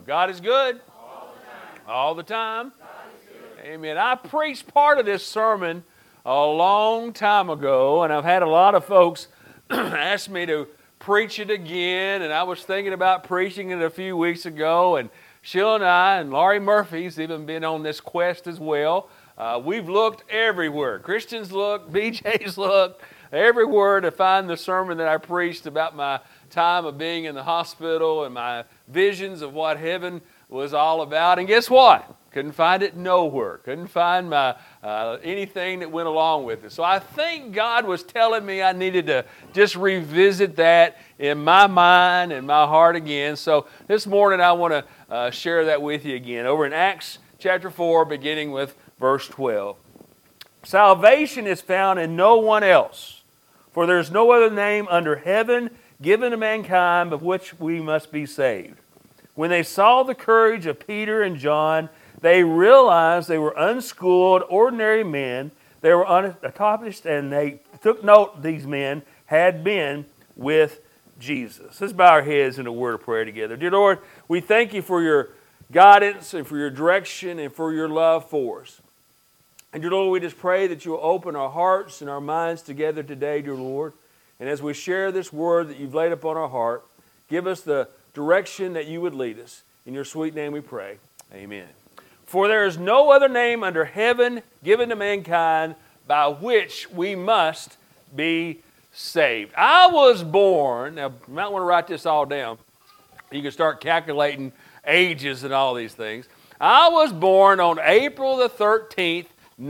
God is good. All the time. Amen. I preached part of this sermon a long time ago, and I've had a lot of folks ask me to preach it again, and I was thinking about preaching it a few weeks ago, and Sheila and I and Laurie Murphy's even been on this quest as well. We've looked everywhere. Christians looked, BJ's looked, everywhere to find the sermon that I preached about my time of being in the hospital and my visions of what heaven was all about. And guess what? Couldn't find it nowhere. Couldn't find my anything that went along with it. So I think God was telling me I needed to just revisit that in my mind and my heart again. So this morning I want to share that with you again. Over in Acts chapter 4, beginning with verse 12. Salvation is found in no one else, for there is no other name under heaven given to mankind of which we must be saved. When they saw the courage of Peter and John, they realized they were unschooled, ordinary men. They were unaccomplished, and they took note these men had been with Jesus. Let's bow our heads in a word of prayer together. Dear Lord, we thank you for your guidance and for your direction and for your love for us. And dear Lord, we just pray that you will open our hearts and our minds together today, dear Lord. And as we share this word that you've laid upon our heart, give us the direction that you would lead us. In your sweet name we pray. Amen. For there is no other name under heaven given to mankind by which we must be saved. I was born, now you might want to write this all down. You can start calculating ages and all these things. I was born on April the 13th,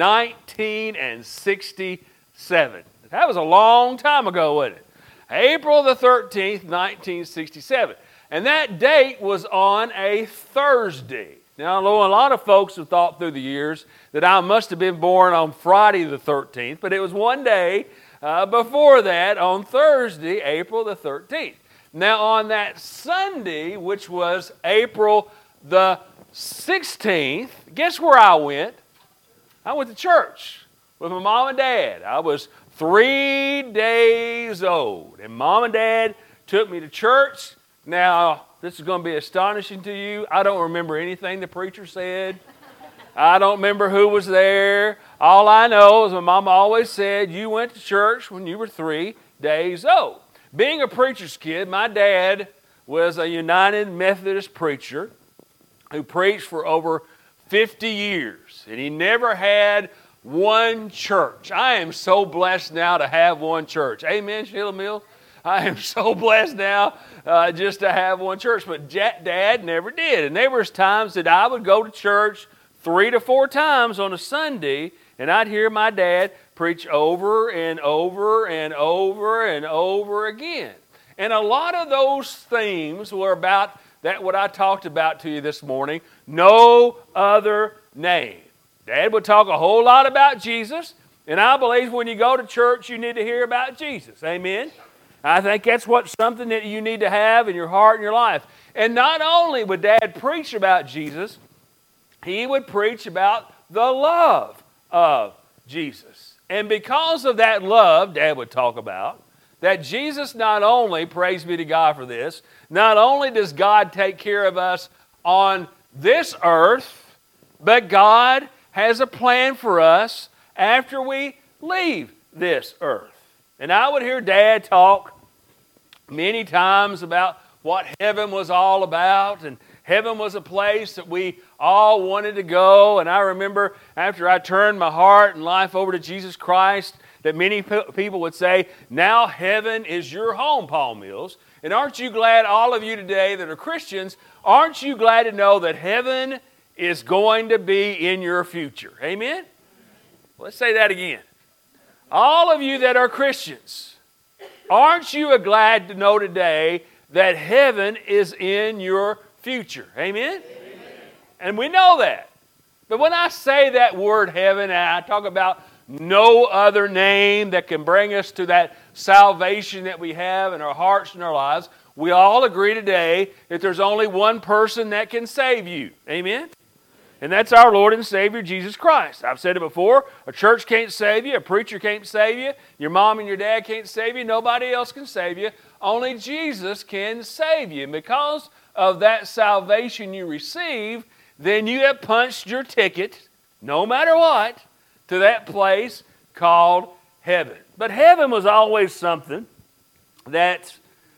1967. That was a long time ago, wasn't it? April the 13th, 1967. And that date was on a Thursday. Now, a lot of folks have thought through the years that I must have been born on Friday the 13th, but it was one day before that, on Thursday, April the 13th. Now, on that Sunday, which was April the 16th, guess where I went? I went to church with my mom and dad. I was 3 days old, and Mom and Dad took me to church. Now, this is going to be astonishing to you. I don't remember anything the preacher said. I don't remember who was there. All I know is my mom always said, you went to church when you were 3 days old. Being a preacher's kid, my dad was a United Methodist preacher who preached for over 50 years, and he never had one church. I am so blessed now to have one church. Amen, Sheila Mills? I am so blessed now just to have one church. But Dad never did. And there was times that I would go to church 3 to 4 times on a Sunday, and I'd hear my dad preach over and over and over and over again. And a lot of those themes were about that what I talked about to you this morning, no other name. Dad would talk a whole lot about Jesus, and I believe when you go to church, you need to hear about Jesus. Amen? I think that's something that you need to have in your heart and your life. And not only would Dad preach about Jesus, he would preach about the love of Jesus. And because of that love Dad would talk about, that Jesus not only, praise be to God for this, not only does God take care of us on this earth, but God has a plan for us after we leave this earth. And I would hear Dad talk many times about what heaven was all about, and heaven was a place that we all wanted to go. And I remember after I turned my heart and life over to Jesus Christ, that many people would say, now heaven is your home, Paul Mills. And aren't you glad, all of you today that are Christians, aren't you glad to know that heaven is going to be in your future? Amen? Let's say that again. All of you that are Christians, aren't you glad to know today that heaven is in your future? Amen? Amen? And we know that. But when I say that word heaven, and I talk about no other name that can bring us to that salvation that we have in our hearts and our lives, we all agree today that there's only one person that can save you. Amen? And that's our Lord and Savior, Jesus Christ. I've said it before, a church can't save you, a preacher can't save you, your mom and your dad can't save you, nobody else can save you. Only Jesus can save you. And because of that salvation you receive, then you have punched your ticket, no matter what, to that place called heaven. But heaven was always something that,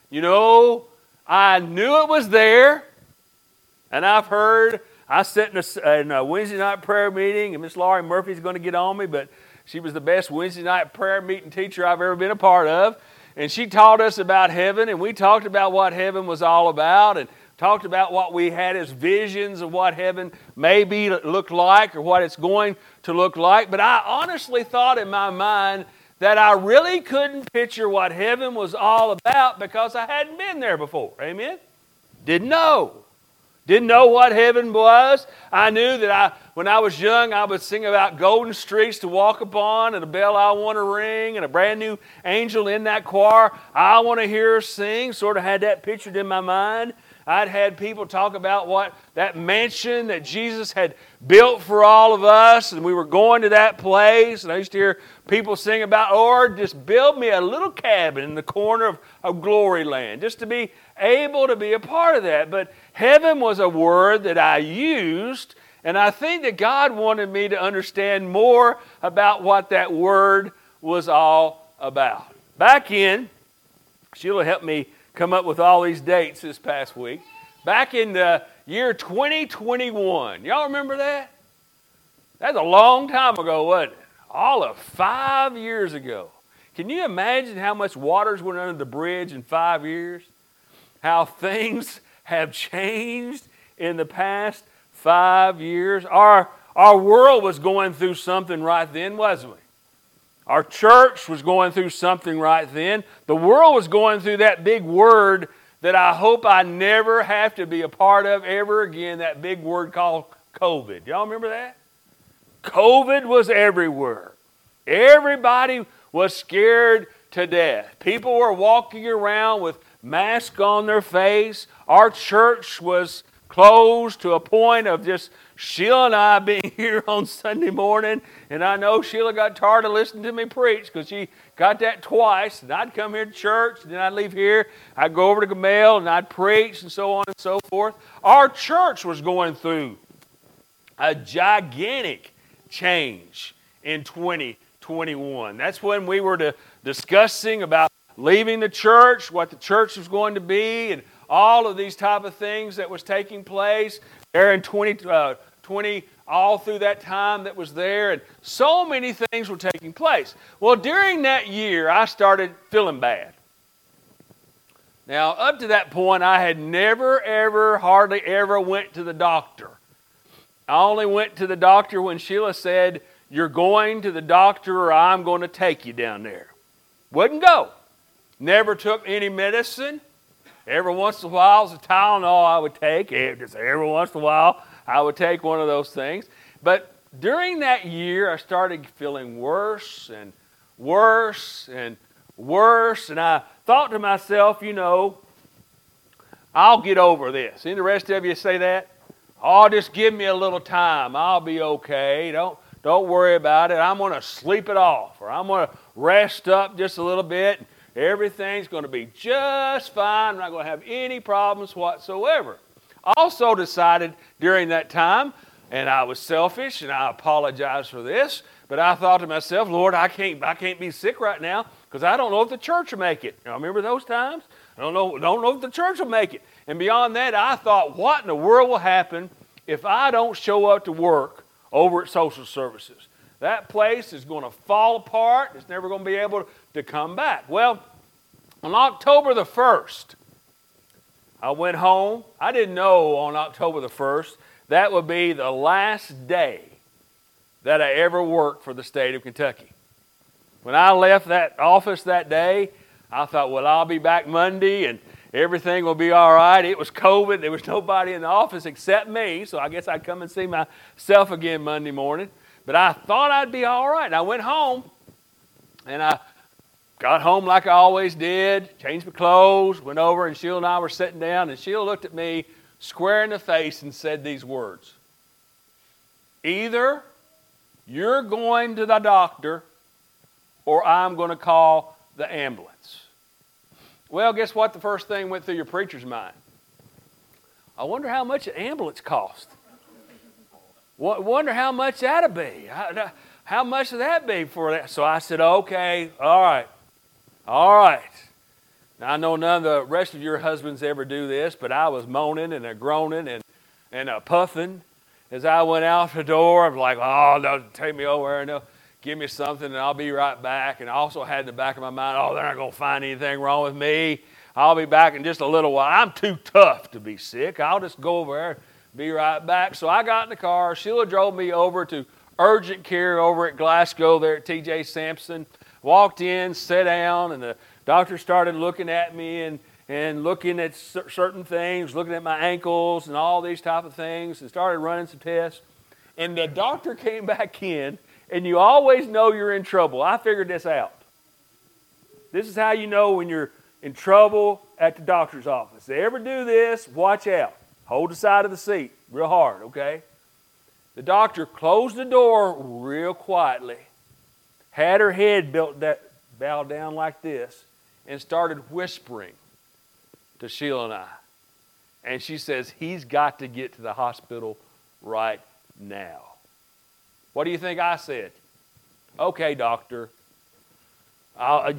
I knew it was there, and I've heard, I sat in a Wednesday night prayer meeting, and Miss Laurie Murphy's going to get on me, but she was the best Wednesday night prayer meeting teacher I've ever been a part of. And she taught us about heaven, and we talked about what heaven was all about, and talked about what we had as visions of what heaven maybe looked like or what it's going to look like. But I honestly thought in my mind that I really couldn't picture what heaven was all about because I hadn't been there before. Amen? Didn't know. Didn't know what heaven was. I knew that when I was young, I would sing about golden streets to walk upon and a bell I want to ring and a brand new angel in that choir I want to hear her sing. Sort of had that pictured in my mind. I'd had people talk about what that mansion that Jesus had built for all of us, and we were going to that place. And I used to hear people sing about, Lord, just build me a little cabin in the corner of Glory Land, just to be able to be a part of that. But heaven was a word that I used, and I think that God wanted me to understand more about what that word was all about. Back in, Sheila helped me come up with all these dates this past week. Back in the year 2021. Y'all remember that? That's a long time ago, wasn't it? All of 5 years ago. Can you imagine how much water's went under the bridge in 5 years? How things have changed in the past 5 years? Our world was going through something right then, wasn't we? Our church was going through something right then. The world was going through that big word that I hope I never have to be a part of ever again, that big word called COVID. Y'all remember that? COVID was everywhere. Everybody was scared to death. People were walking around with masks on their face. Our church was closed to a point of just Sheila and I being here on Sunday morning. And I know Sheila got tired of listening to me preach because she got that twice. And I'd come here to church, and then I'd leave here. I'd go over to Gamel, and I'd preach, and so on and so forth. Our church was going through a gigantic change in 2021. That's when we were discussing about leaving the church, what the church was going to be, and all of these type of things that was taking place there in 2020, all through that time that was there, and so many things were taking place. Well, during that year, I started feeling bad. Now, up to that point, I had never, ever, hardly ever went to the doctor. I only went to the doctor when Sheila said, "You're going to the doctor or I'm going to take you down there." Wouldn't go. Never took any medicine. Every once in a while, it was a Tylenol I would take. Just every once in a while, I would take one of those things. But during that year, I started feeling worse and worse and worse. And I thought to myself, I'll get over this. Any the rest of you say that? Oh, just give me a little time. I'll be okay. Don't worry about it. I'm going to sleep it off, or I'm going to rest up just a little bit. Everything's going to be just fine. I'm not going to have any problems whatsoever. Also decided during that time, and I was selfish, and I apologize for this, but I thought to myself, Lord, I can't be sick right now because I don't know if the church will make it. You remember those times? I don't know if the church will make it. And beyond that, I thought, what in the world will happen if I don't show up to work over at social services? That place is going to fall apart. It's never going to be able to come back. Well, on October the 1st, I went home. I didn't know on October the 1st that would be the last day that I ever worked for the state of Kentucky. When I left that office that day, I thought, well, I'll be back Monday and everything will be all right. It was COVID. There was nobody in the office except me, so I guess I'd come and see myself again Monday morning. But I thought I'd be all right. I went home, and I got home like I always did, changed my clothes, went over, and Sheila and I were sitting down, and Sheila looked at me square in the face and said these words: either you're going to the doctor or I'm going to call the ambulance. Well, guess what? The first thing went through your preacher's mind. I wonder how much an ambulance cost. Wonder how much that'd be. How much would that be for that? So I said, okay, all right. Now, I know none of the rest of your husbands ever do this, but I was moaning and groaning and puffing as I went out the door. I was like, oh, no, take me over there and they'll give me something and I'll be right back. And I also had in the back of my mind, oh, they're not going to find anything wrong with me. I'll be back in just a little while. I'm too tough to be sick. I'll just go over there, be right back. So I got in the car. Sheila drove me over to urgent care over at Glasgow there at T.J. Sampson. Walked in, sat down, and the doctor started looking at me and looking at certain things, looking at my ankles and all these type of things, and started running some tests. And the doctor came back in, and you always know you're in trouble. I figured this out. This is how you know when you're in trouble at the doctor's office. If they ever do this, watch out. Hold the side of the seat real hard, okay? The doctor closed the door real quietly, had her head bowed down like this, and started whispering to Sheila and I. And she says, he's got to get to the hospital right now. What do you think I said? Okay, doctor. I'll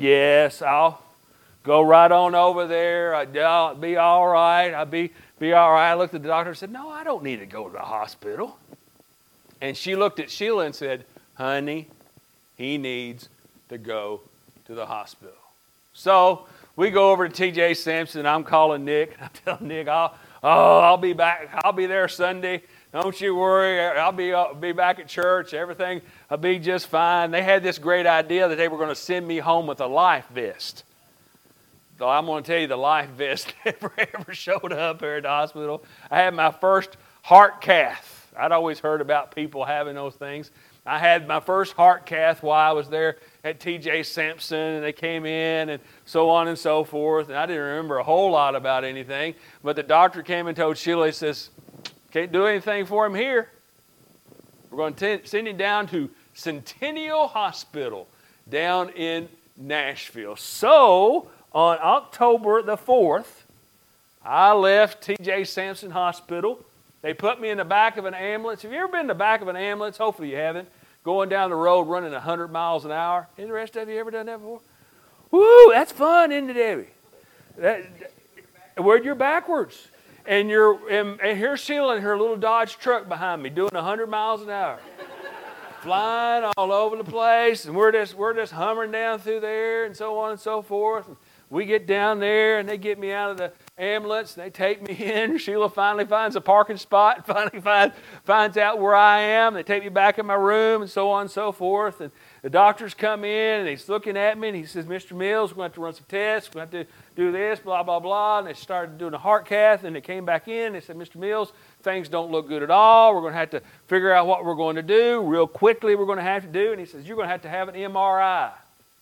go right on over there. I'll be all right. I'll be all right. I looked at the doctor and said, no, I don't need to go to the hospital. And she looked at Sheila and said, honey, he needs to go to the hospital. So we go over to T.J. Sampson. I'm calling Nick. I tell Nick, I'll be back. I'll be there Sunday. Don't you worry. I'll be back at church. Everything will be just fine. They had this great idea that they were going to send me home with a life vest. So I'm going to tell you, the life vest never ever showed up here at the hospital. I had my first heart cath. I'd always heard about people having those things. I had my first heart cath while I was there at T.J. Sampson, and they came in and so on and so forth. And I didn't remember a whole lot about anything. But the doctor came and told Sheila, he says, can't do anything for him here. We're going to send him down to Centennial Hospital down in Nashville. So on October the 4th, I left T.J. Sampson Hospital. They put me in the back of an ambulance. Have you ever been in the back of an ambulance? Hopefully you haven't. Going down the road running 100 miles an hour. Any the rest of you ever done that before? Woo, that's fun, isn't it, Debbie? Where you're backwards. And here's Sheila in her little Dodge truck behind me doing 100 miles an hour. Flying all over the place. And we're just humming down through there and so on and so forth. And we get down there and they get me out of the ambulance. And they take me in. Sheila finally finds a parking spot. Finally finds out where I am. They take me back in my room and so on and so forth. And the doctors come in and he's looking at me and he says, Mr. Mills, we're going to have to run some tests. We're going to have to do this, blah, blah, blah. And they started doing a heart cath and they came back in and they said, Mr. Mills, things don't look good at all. We're going to have to figure out what we're going to do. Real quickly we're going to have to do. And he says, you're going to have an MRI.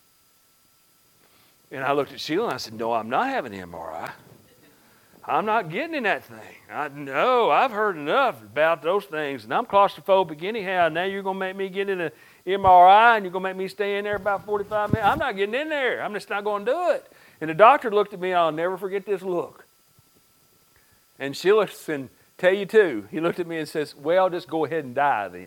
And I looked at Sheila and I said, no, I'm not having an MRI. I'm not getting in that thing. No, I've heard enough about those things. And I'm claustrophobic anyhow. Now you're going to make me get in an MRI and you're going to make me stay in there about 45 minutes. I'm not getting in there. I'm just not going to do it. And the doctor looked at me, and I'll never forget this look. And Sheila can tell you too. He looked at me and says, well, just go ahead and die then.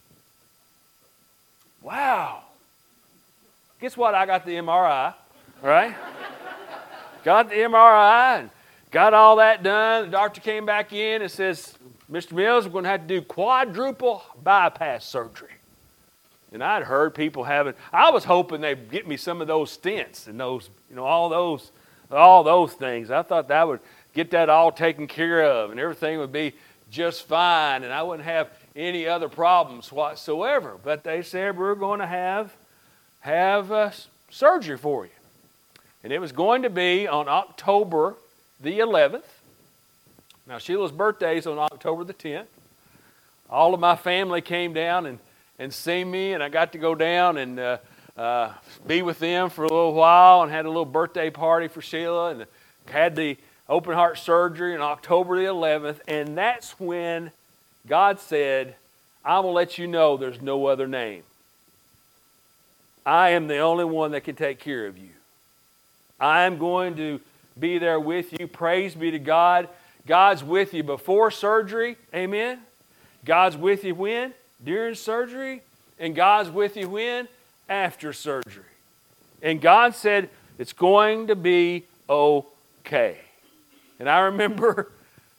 Wow. Guess what? I got the MRI, right? Got the MRI and got all that done. The doctor came back in and says, Mr. Mills, we're going to have to do quadruple bypass surgery. And I'd heard people I was hoping they'd get me some of those stents and those, all those things. I thought that would get that all taken care of and everything would be just fine and I wouldn't have any other problems whatsoever. But they said, we're going to have surgery for you. And it was going to be on October the 11th. Now, Sheila's birthday is on October the 10th. All of my family came down and see me, and I got to go down and be with them for a little while and had a little birthday party for Sheila and had the open heart surgery on October the 11th. And that's when God said, I will let you know there's no other name. I am the only one that can take care of you. I am going to be there with you. Praise be to God. God's with you before surgery, amen? God's with you when? During surgery. And God's with you when? After surgery. And God said, it's going to be okay. And I remember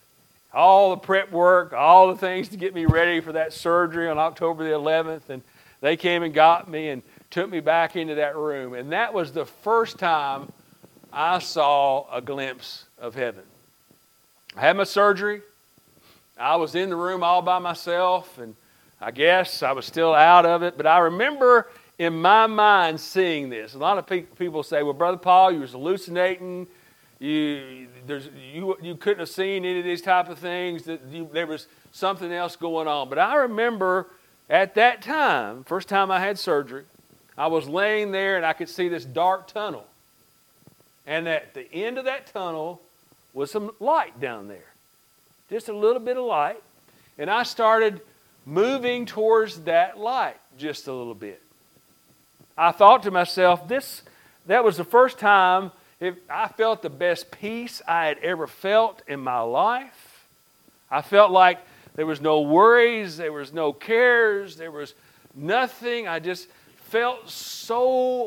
all the prep work, all the things to get me ready for that surgery on October the 11th. And they came and got me and took me back into that room. And that was the first time I saw a glimpse of heaven. I had my surgery. I was in the room all by myself, and I guess I was still out of it. But I remember in my mind seeing this. A lot of people say, well, Brother Paul, you was hallucinating. You couldn't have seen any of these type of things. There was something else going on. But I remember at that time, first time I had surgery, I was laying there and I could see this dark tunnel. And at the end of that tunnel was some light down there. Just a little bit of light. And I started moving towards that light just a little bit. I thought to myself, that was the first time I felt the best peace I had ever felt in my life. I felt like there was no worries, there was no cares, there was nothing. I just felt so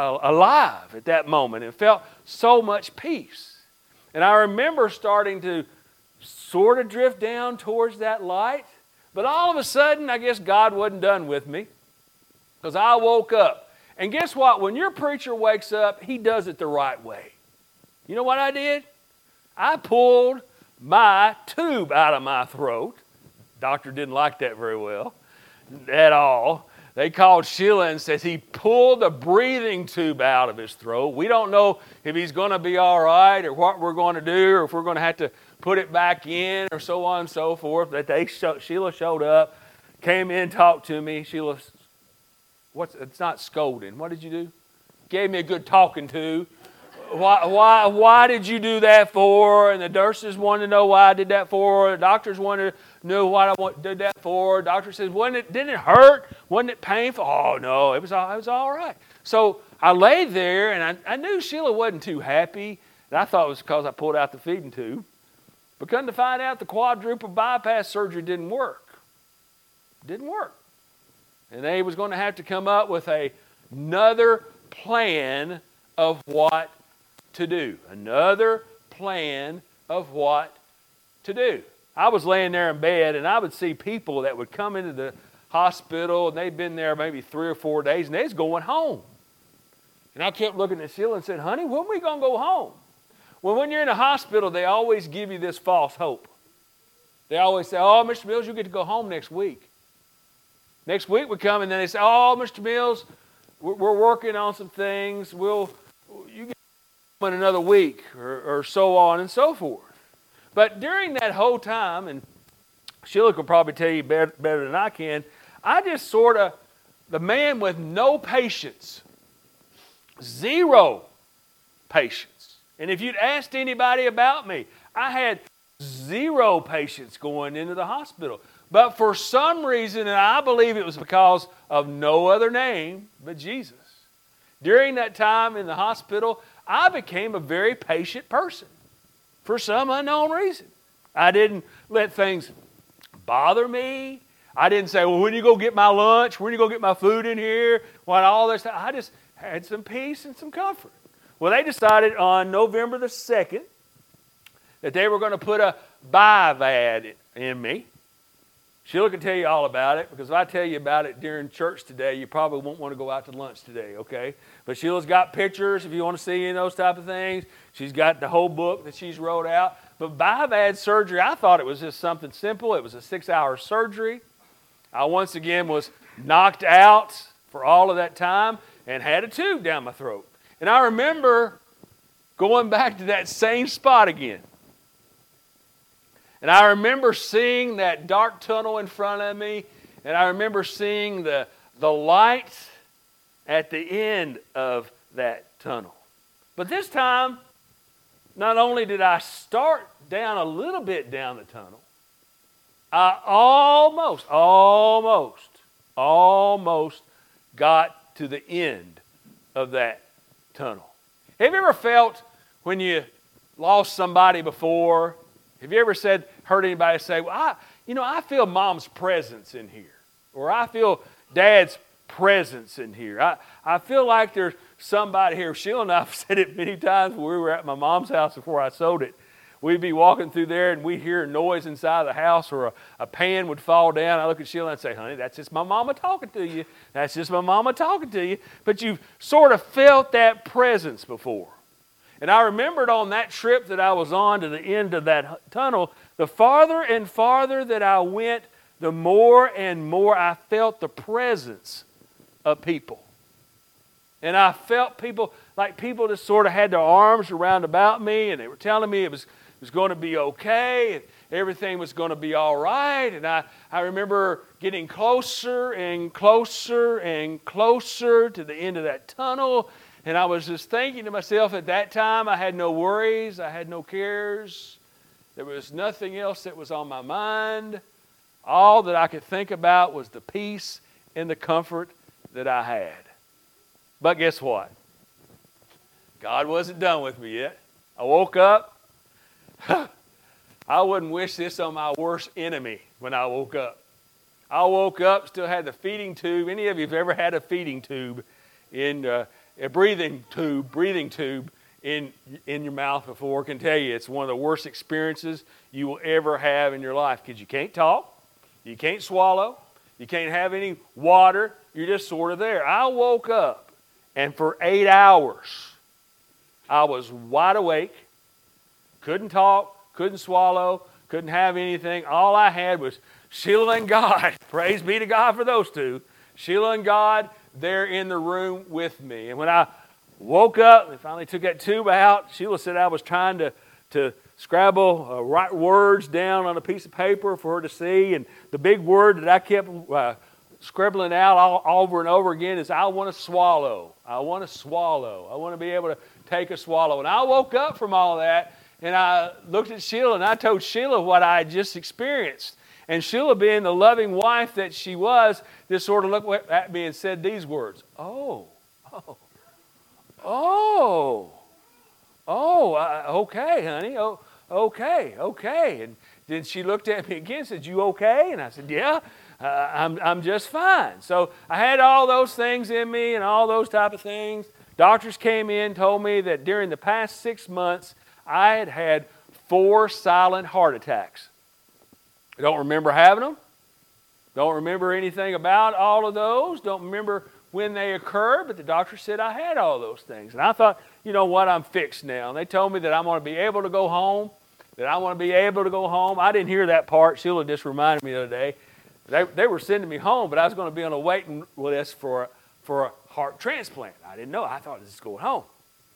alive at that moment and felt so much peace. And I remember starting to sort of drift down towards that light. But all of a sudden, I guess God wasn't done with me, because I woke up. And guess what? When your preacher wakes up, he does it the right way. You know what I did? I pulled my tube out of my throat. Doctor didn't like that very well at all. They called Sheila and said he pulled the breathing tube out of his throat. We don't know if he's going to be all right or what we're going to do or if we're going to have to put it back in or so on and so forth. Sheila showed up, came in, talked to me. Sheila, it's not scolding. What did you do? Gave me a good talking to. Why did you do that for? And the nurses wanted to know why I did that for. The doctors wanted to know what I did that for. The doctor says, didn't it hurt? Wasn't it painful? Oh, no, it was all right. So I laid there, and I knew Sheila wasn't too happy. And I thought it was because I pulled out the feeding tube. But come to find out, the quadruple bypass surgery didn't work. It didn't work. And they was going to have to come up with another plan of what to do. Another plan of what to do. I was laying there in bed, and I would see people that would come into the hospital, and they'd been there maybe 3 or 4 days, and they was going home. And I kept looking at Sheila and said, honey, when are we going to go home? Well, when you're in a hospital, they always give you this false hope. They always say, oh, Mr. Mills, you get to go home next week. Next week we come, and then they say, oh, Mr. Mills, we're working on some things. You get in another week, or so on and so forth. But during that whole time, and Sheila could probably tell you better than I can, I just sort of, the man with no patience, zero patience. And if you'd asked anybody about me, I had zero patience going into the hospital. But for some reason, and I believe it was because of no other name but Jesus, during that time in the hospital, I became a very patient person for some unknown reason. I didn't let things bother me. I didn't say, well, when you go get my lunch? When you go get my food in here? What all this stuff? I just had some peace and some comfort. Well, they decided on November the 2nd that they were going to put a BiVAD in me. Sheila can tell you all about it, because if I tell you about it during church today, you probably won't want to go out to lunch today, okay? But Sheila's got pictures if you want to see any of those type of things. She's got the whole book that she's wrote out. But BiVAD surgery, I thought it was just something simple. It was a 6-hour surgery. I once again was knocked out for all of that time and had a tube down my throat. And I remember going back to that same spot again. And I remember seeing that dark tunnel in front of me, and I remember seeing the light at the end of that tunnel. But this time, not only did I start down a little bit down the tunnel, I almost got to the end of that tunnel. Have you ever felt when you lost somebody before? Have you ever heard anybody say, well, I feel Mom's presence in here, or I feel Dad's presence in here. I feel like there's somebody here. Sheila and I have said it many times when we were at my mom's house before I sold it. We'd be walking through there and we'd hear a noise inside the house, or a pan would fall down. I look at Sheila and I'd say, honey, that's just my mama talking to you. That's just my mama talking to you. But you've sort of felt that presence before. And I remembered on that trip that I was on to the end of that tunnel, the farther and farther that I went, the more and more I felt the presence of people. And I felt people just sort of had their arms around about me, and they were telling me it was going to be okay, and everything was going to be all right. And I remember getting closer and closer and closer to the end of that tunnel. And I was just thinking to myself, at that time, I had no worries, I had no cares. There was nothing else that was on my mind. All that I could think about was the peace and the comfort that I had. But guess what? God wasn't done with me yet. I woke up. I wouldn't wish this on my worst enemy when I woke up. I woke up, still had the feeding tube. Any of you have ever had a feeding tube a breathing tube in your mouth before? I can tell you it's one of the worst experiences you will ever have in your life, because you can't talk, you can't swallow, you can't have any water, you're just sort of there. I woke up, and for 8 hours I was wide awake, couldn't talk, couldn't swallow, couldn't have anything. All I had was Sheila and God. Praise be to God for those two. Sheila and God there in the room with me. And when I woke up and finally took that tube out, Sheila said I was trying to scrabble write words down on a piece of paper for her to see. And the big word that I kept scribbling out all over and over again is, I want to swallow. I want to swallow. I want to be able to take a swallow. And I woke up from all that, and I looked at Sheila, and I told Sheila what I had just experienced. And Sheila, being the loving wife that she was, just sort of looked at me and said these words, okay, honey, okay. And then she looked at me again and said, you okay? And I said, yeah, I'm just fine. So I had all those things in me and all those type of things. Doctors came in, told me that during the past 6 months, I had had 4 silent heart attacks. I don't remember having them. Don't remember anything about all of those. Don't remember when they occurred, but the doctor said I had all those things. And I thought, you know what, I'm fixed now. And they told me that I'm going to be able to go home, I didn't hear that part. Sheila just reminded me the other day. They were sending me home, but I was going to be on a waiting list for a heart transplant. I didn't know. I thought this was going home.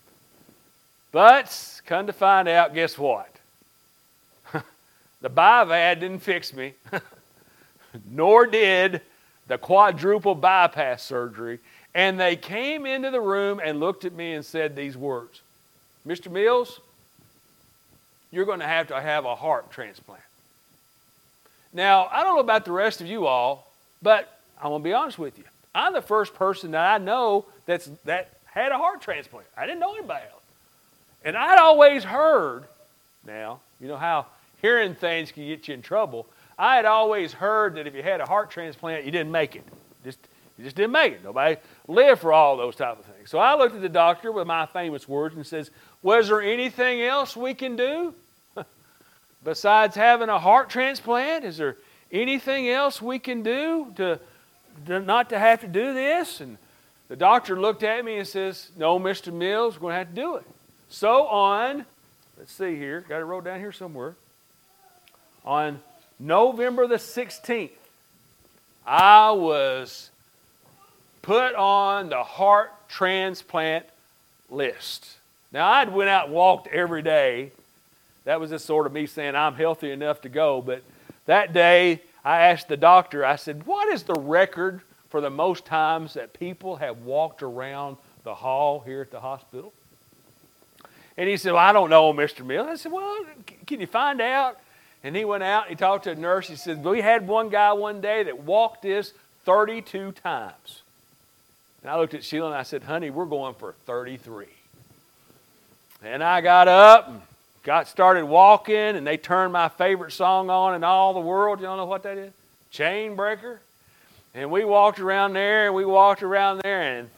But come to find out, guess what? The BiVAD didn't fix me, nor did the quadruple bypass surgery. And they came into the room and looked at me and said these words, Mr. Mills, you're going to have a heart transplant. Now, I don't know about the rest of you all, but I'm going to be honest with you. I'm the first person that I know that had a heart transplant. I didn't know anybody else. And I'd always heard, now, you know how hearing things can get you in trouble. I had always heard that if you had a heart transplant, you didn't make it. You just didn't make it. Nobody lived for all those type of things. So I looked at the doctor with my famous words and says, was there anything else we can do besides having a heart transplant? Is there anything else we can do to not to have to do this? And the doctor looked at me and says, no, Mr. Mills, we're going to have to do it. So let's see here, got it wrote down here somewhere. On November the 16th, I was put on the heart transplant list. Now, I'd went out and walked every day. That was just sort of me saying I'm healthy enough to go. But that day, I asked the doctor, I said, what is the record for the most times that people have walked around the hall here at the hospital? And he said, well, I don't know, Mr. Mills. I said, well, can you find out? And he went out, he talked to a nurse. He said, we had one guy one day that walked this 32 times. And I looked at Sheila and I said, honey, we're going for 33. And I got up and got started walking, and they turned my favorite song on in all the world. You don't know what that is? Chain Breaker. And we walked around there, and we walked around there, and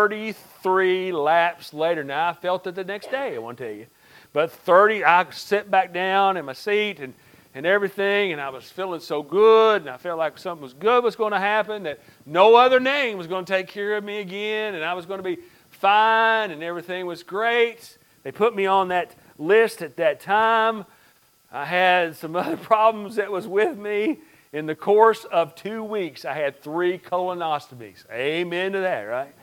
33 laps later, now I felt it the next day, I want to tell you. But I sat back down in my seat and everything, and I was feeling so good, and I felt like something was good was going to happen, that no other name was going to take care of me again, and I was going to be fine, and everything was great. They put me on that list at that time. I had some other problems that was with me. In the course of 2 weeks, I had 3 colonoscopies. Amen to that, right?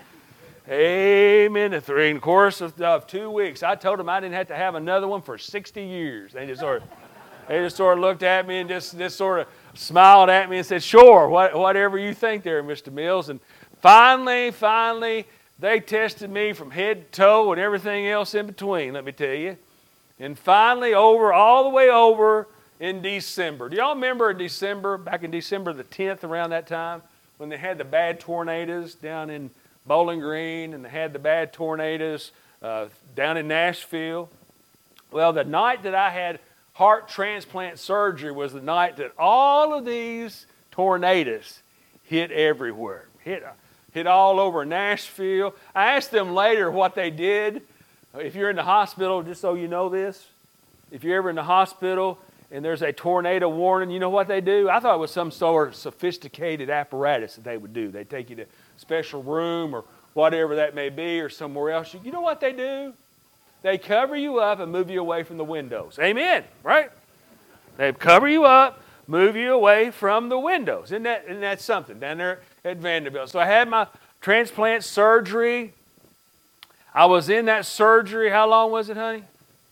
Amen to 3. In the course of 2 weeks, I told them I didn't have to have another one for 60 years. They just sort of looked at me and just sort of smiled at me and said, "Sure, whatever you think there, Mr. Mills." And finally, they tested me from head to toe and everything else in between, let me tell you. And finally, all the way over in December. Do y'all remember back in December the 10th, around that time, when they had the bad tornadoes down in Bowling Green, and they had the bad tornadoes down in Nashville? Well, the night that I had heart transplant surgery was the night that all of these tornadoes hit everywhere. Hit all over Nashville. I asked them later what they did. If you're in the hospital, just so you know this, if you're ever in the hospital and there's a tornado warning, you know what they do? I thought it was some sort of sophisticated apparatus that they would do. They'd take you to a special room or whatever that may be, or somewhere else. You know what they do? They cover you up and move you away from the windows. Amen, right? They cover you up, move you away from the windows. Isn't that something down there at Vanderbilt? So I had my transplant surgery. I was in that surgery, how long was it, honey?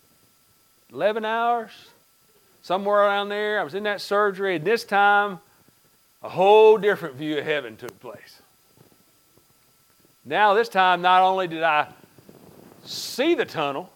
11 hours? Somewhere around there. I was in that surgery, and this time, a whole different view of heaven took place. Now, this time, not only did I see the tunnel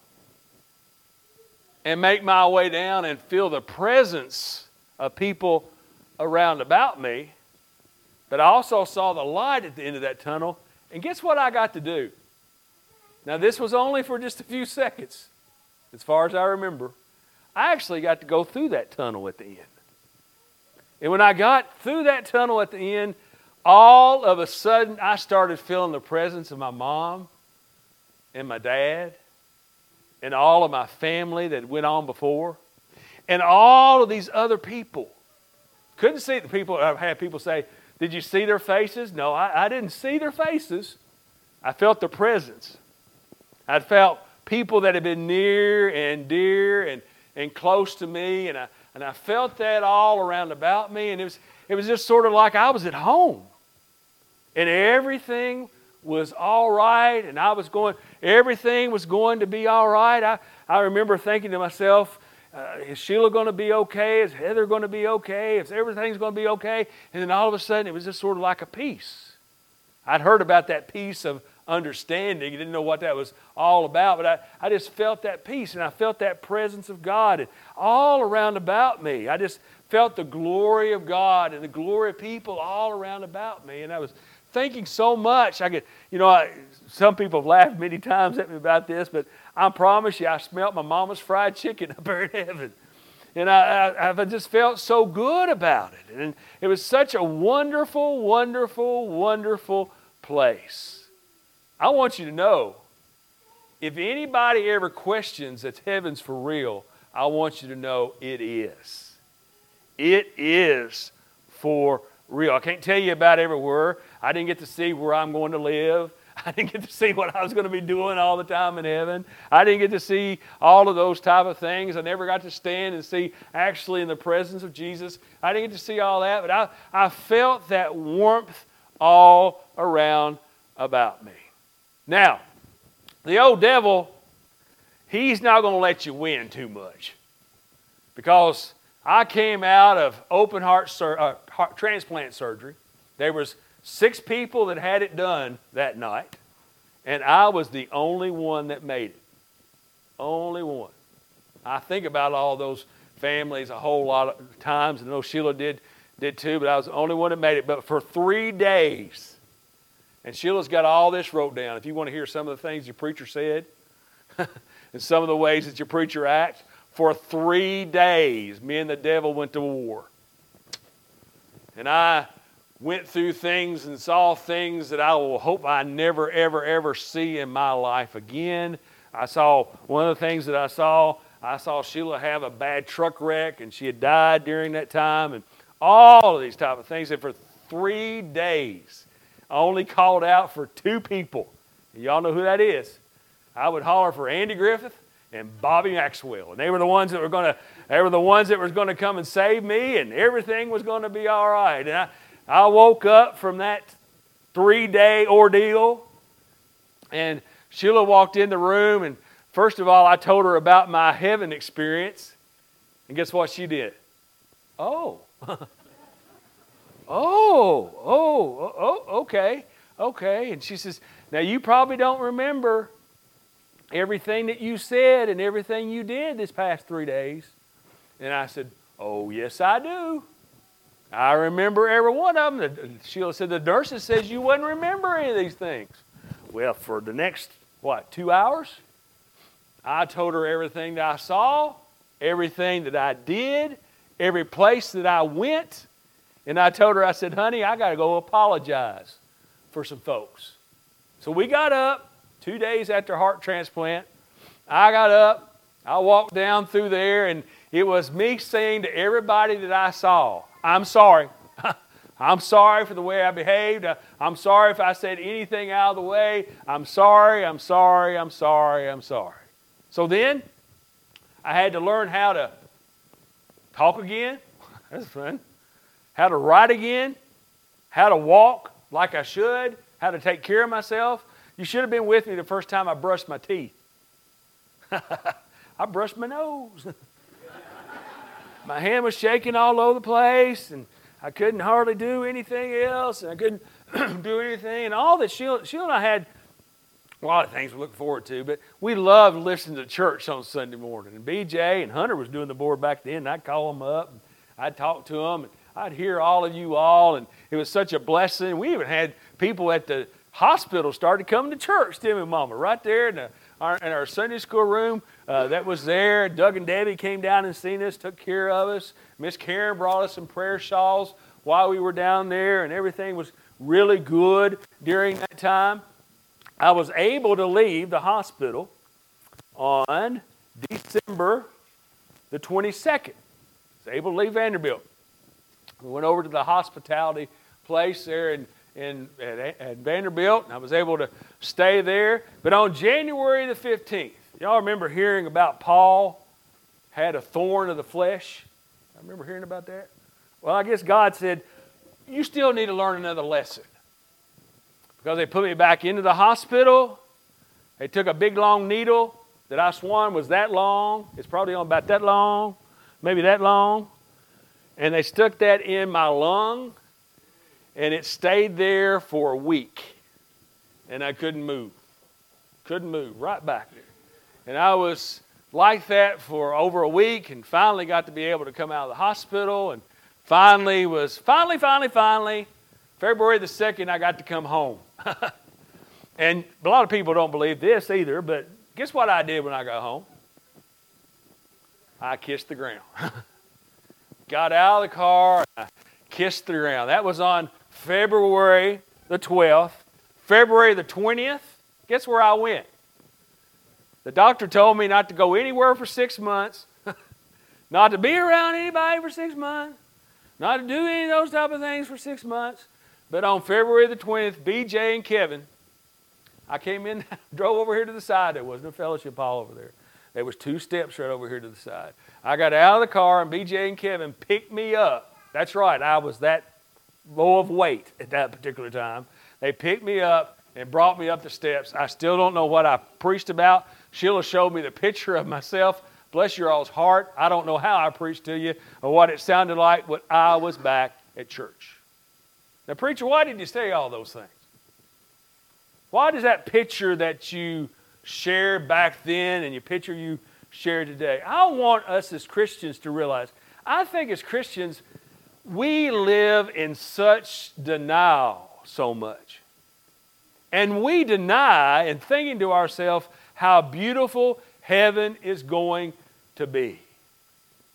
and make my way down and feel the presence of people around about me, but I also saw the light at the end of that tunnel. And guess what I got to do? Now, this was only for just a few seconds, as far as I remember. I actually got to go through that tunnel at the end. And when I got through that tunnel at the end, all of a sudden I started feeling the presence of my mom and my dad and all of my family that went on before, and all of these other people. Couldn't see the people. I've had people say, "Did you see their faces?" No, I didn't see their faces. I felt their presence. I felt people that had been near and dear and close to me, and I felt that all around about me, and it was just sort of like I was at home, and everything was all right, and everything was going to be all right. I remember thinking to myself, is Sheila going to be okay? Is Heather going to be okay? Is everything's going to be okay? And then all of a sudden, it was just sort of like a peace. I'd heard about that peace of understanding. You didn't know what that was all about, but I just felt that peace, and I felt that presence of God all around about me. I just felt the glory of God and the glory of people all around about me, and I was thinking so much. Some people have laughed many times at me about this, but I promise you, I smelt my mama's fried chicken up there in heaven. And I just felt so good about it. And it was such a wonderful, wonderful, wonderful place. I want you to know, if anybody ever questions that heaven's for real, I want you to know it is. It is for real. I can't tell you about everywhere. I didn't get to see where I'm going to live. I didn't get to see what I was going to be doing all the time in heaven. I didn't get to see all of those type of things. I never got to stand and see actually in the presence of Jesus. I didn't get to see all that, but I felt that warmth all around about me. Now, the old devil, he's not going to let you win too much, because I came out of open heart transplant surgery. There was 6 people that had it done that night, and I was the only one that made it. Only one. I think about all those families a whole lot of times, and I know Sheila did too, but I was the only one that made it. But for 3 days, and Sheila's got all this wrote down. If you want to hear some of the things your preacher said and some of the ways that your preacher acts, For 3 days, me and the devil went to war. And I went through things and saw things that I will hope I never, ever, ever see in my life again. I saw, one of the things that I saw Sheila have a bad truck wreck, and she had died during that time, and all of these type of things. And for 3 days, I only called out for 2 people. And y'all know who that is. I would holler for Andy Griffith and Bobby Maxwell, and they were the ones that were going to come and save me, and everything was going to be all right. And I woke up from that 3-day ordeal, and Sheila walked in the room, and first of all, I told her about my heaven experience, and guess what she did? Okay. And she says, now you probably don't remember everything that you said and everything you did this past 3 days. And I said, oh, yes, I do. I remember every one of them. Sheila said, the nurses says you wouldn't remember any of these things. Well, for the next, 2 hours, I told her everything that I saw, everything that I did, every place that I went. And I told her, I said, honey, I got to go apologize for some folks. So we got up 2 days after heart transplant. I got up, I walked down through there, and it was me saying to everybody that I saw, I'm sorry. I'm sorry for the way I behaved. I'm sorry if I said anything out of the way. I'm sorry. So then, I had to learn how to talk again. That's fun. How to write again. How to walk like I should. How to take care of myself. You should have been with me the first time I brushed my teeth. I brushed my nose. My hand was shaking all over the place, and I couldn't hardly do anything else, and I couldn't do anything. And all that Sheila and I had a lot of things we look forward to, but we loved listening to church on Sunday morning. And BJ and Hunter was doing the board back then, and I'd call them up, and I'd talk to them, and I'd hear all of you all, and it was such a blessing. We even had people at the hospital started coming to church, Tim and Mama, right there in our Sunday school room that was there. Doug and Debbie came down and seen us, took care of us. Miss Karen brought us some prayer shawls while we were down there, and everything was really good during that time. I was able to leave the hospital on December the 22nd. I was able to leave Vanderbilt. We went over to the hospitality place there at Vanderbilt, and I was able to stay there. But on January the 15th, y'all remember hearing about Paul had a thorn of the flesh? I remember hearing about that. Well, I guess God said, you still need to learn another lesson. Because they put me back into the hospital. They took a big long needle that I sworn was that long. It's probably on about that long, maybe that long. And they stuck that in my lung, and it stayed there for a week. And I couldn't move. Right back there. And I was like that for over a week, and finally got to be able to come out of the hospital, and finally, February the 2nd, I got to come home. And a lot of people don't believe this either, but guess what I did when I got home? I kissed the ground. Got out of the car, and I kissed the ground. That was on February the 12th. February the 20th, guess where I went? The doctor told me not to go anywhere for 6 months, not to be around anybody for 6 months, not to do any of those type of things for 6 months. But on February the 20th, BJ and Kevin, I came in, drove over here to the side. There wasn't a fellowship hall over there. There was 2 steps right over here to the side. I got out of the car, and BJ and Kevin picked me up. That's right, I was that low of weight at that particular time. They picked me up and brought me up the steps. I still don't know what I preached about. Sheila showed me the picture of myself. Bless your all's heart. I don't know how I preached to you or what it sounded like when I was back at church. Now, preacher, why did you say all those things? Why does that picture that you shared back then and your picture you shared today? I want us as Christians to realize, I think as Christians, we live in such denial so much. And we deny and thinking to ourselves how beautiful heaven is going to be.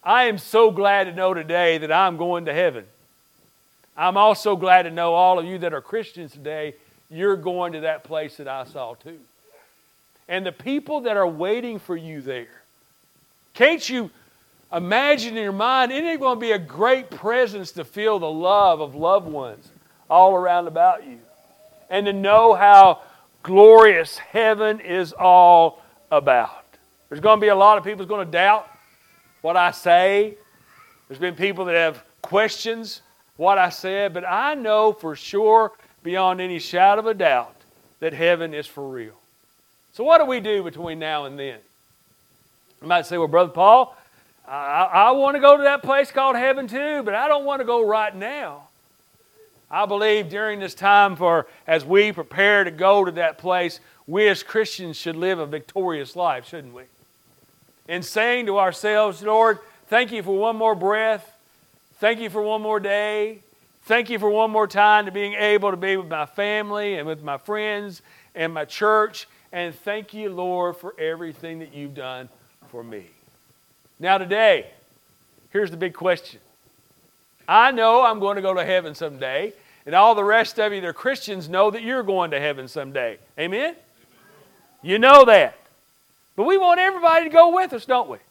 I am so glad to know today that I'm going to heaven. I'm also glad to know all of you that are Christians today, you're going to that place that I saw too. And the people that are waiting for you there, can't you imagine in your mind, isn't it going to be a great presence to feel the love of loved ones all around about you? And to know how glorious heaven is all about. There's going to be a lot of people who's going to doubt what I say. There's been people that have questions what I said, but I know for sure, beyond any shadow of a doubt, that heaven is for real. So what do we do between now and then? You might say, well, Brother Paul, I want to go to that place called heaven too, but I don't want to go right now. I believe during this time as we prepare to go to that place, we as Christians should live a victorious life, shouldn't we? In saying to ourselves, Lord, thank you for one more breath. Thank you for one more day. Thank you for one more time to being able to be with my family and with my friends and my church. And thank you, Lord, for everything that you've done for me. Now today, here's the big question. I know I'm going to go to heaven someday, and all the rest of you that are Christians know that you're going to heaven someday. Amen? You know that. But we want everybody to go with us, don't we?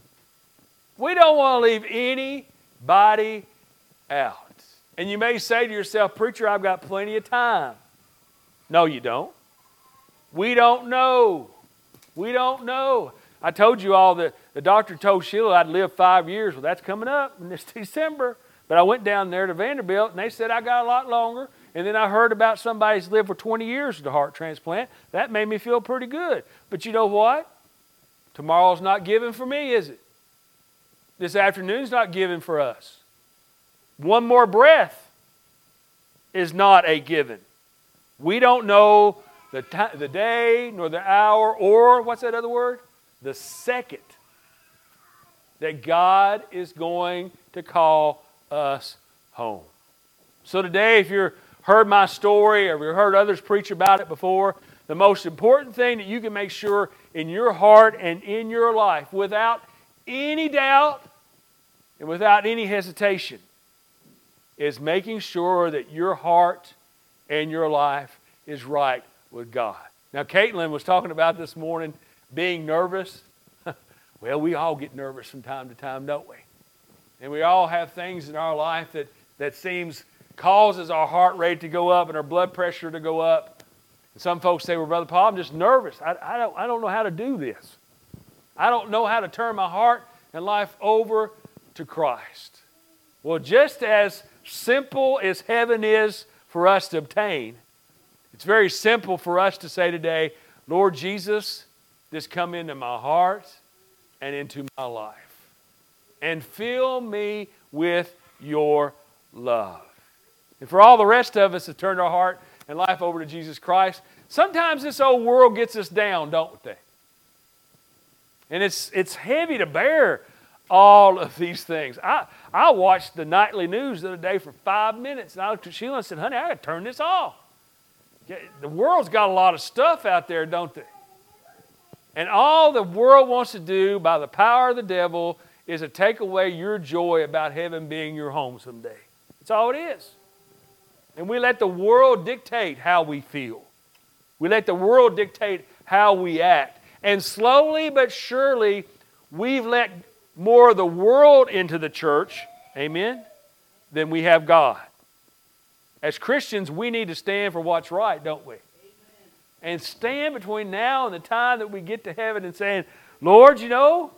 We don't want to leave anybody out. And you may say to yourself, preacher, I've got plenty of time. No, you don't. We don't know. We don't know. I told you all that the doctor told Sheila I'd live 5 years. Well, that's coming up in this December. But I went down there to Vanderbilt, and they said I got a lot longer. And then I heard about somebody's lived for 20 years with a heart transplant. That made me feel pretty good. But you know what? Tomorrow's not given for me, is it? This afternoon's not given for us. One more breath is not a given. We don't know the day, nor the hour, or, what's that other word? The second that God is going to call us home. So today, if you've heard my story or you've heard others preach about it before, the most important thing that you can make sure in your heart and in your life, without any doubt and without any hesitation, is making sure that your heart and your life is right with God. Now, Caitlin was talking about this morning being nervous. Well, we all get nervous from time to time, don't we? And we all have things in our life that seems causes our heart rate to go up and our blood pressure to go up. And some folks say, well, Brother Paul, I'm just nervous. I don't know how to do this. I don't know how to turn my heart and life over to Christ. Well, just as simple as heaven is for us to obtain, it's very simple for us to say today, Lord Jesus, just come into my heart and into my life. And fill me with your love. And for all the rest of us that turned our heart and life over to Jesus Christ, sometimes this old world gets us down, don't they? And it's heavy to bear all of these things. I watched the nightly news the other day for 5 minutes, and I looked at Sheila and said, honey, I got to turn this off. The world's got a lot of stuff out there, don't they? And all the world wants to do by the power of the devil is to take away your joy about heaven being your home someday. That's all it is. And we let the world dictate how we feel. We let the world dictate how we act. And slowly but surely, we've let more of the world into the church, amen, than we have God. As Christians, we need to stand for what's right, don't we? And stand between now and the time that we get to heaven and saying, Lord, you know,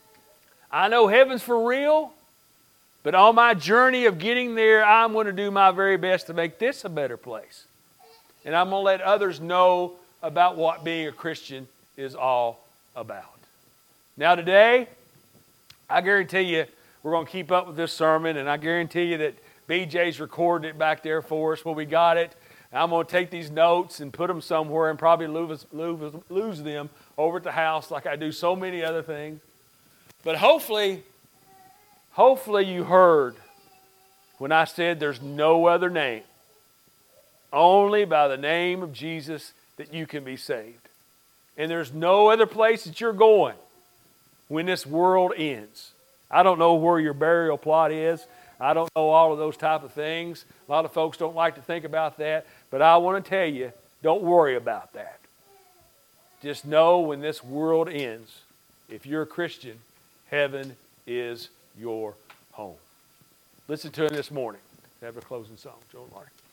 I know heaven's for real, but on my journey of getting there, I'm going to do my very best to make this a better place. And I'm going to let others know about what being a Christian is all about. Now today, I guarantee you we're going to keep up with this sermon, and I guarantee you that BJ's recorded it back there for us when we got it. I'm going to take these notes and put them somewhere and probably lose them over at the house like I do so many other things. But hopefully you heard when I said there's no other name, only by the name of Jesus that you can be saved. And there's no other place that you're going when this world ends. I don't know where your burial plot is. I don't know all of those type of things. A lot of folks don't like to think about that. But I want to tell you, don't worry about that. Just know when this world ends, if you're a Christian, heaven is your home. Listen to him this morning. Have a closing song. Joel Martin.